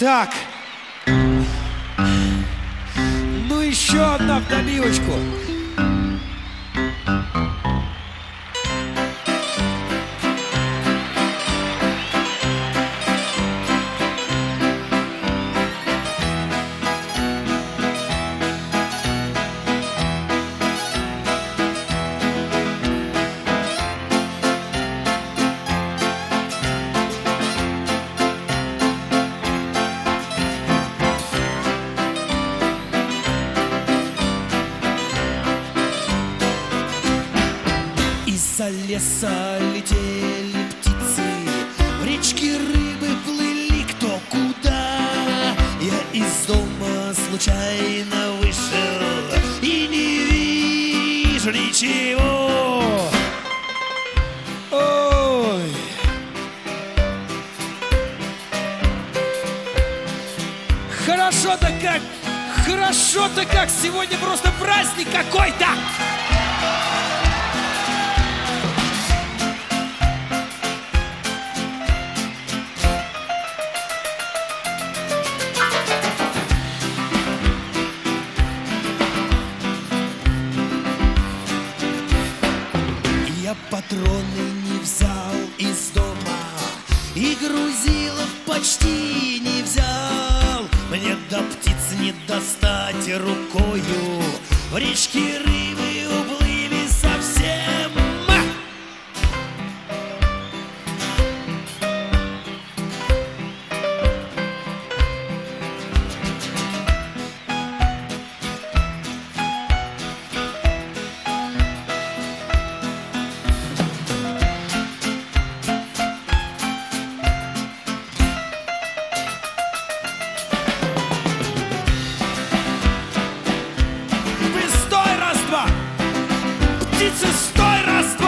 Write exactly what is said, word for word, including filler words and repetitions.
Так. Ну еще одна в добивочку. Из-за леса летели птицы, в речке рыбы плыли кто куда. Я из дома случайно вышел и не вижу ничего. Ой. Хорошо-то как, хорошо-то как, сегодня просто праздник какой-то. Я патроны не взял из дома и грузилов почти не взял. Мне до птиц не достать рукою, в речке рыбы уплыли совсем. Птица, стой, раз,